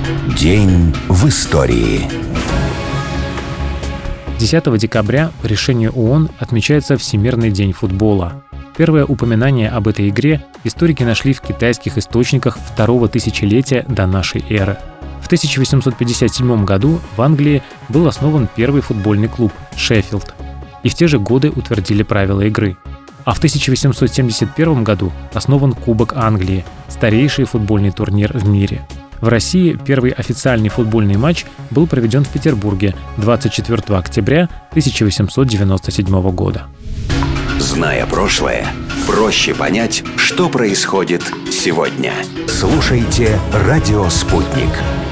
День в истории. 10 декабря по решению ООН отмечается Всемирный день футбола. Первое упоминание об этой игре историки нашли в китайских источниках второго тысячелетия до нашей эры. В 1857 году в Англии был основан первый футбольный клуб – Шеффилд. И в те же годы утвердили правила игры. А в 1871 году основан Кубок Англии – старейший футбольный турнир в мире. В России первый официальный футбольный матч был проведен в Петербурге 24 октября 1897 года. Зная прошлое, проще понять, что происходит сегодня. Слушайте «Радио Спутник».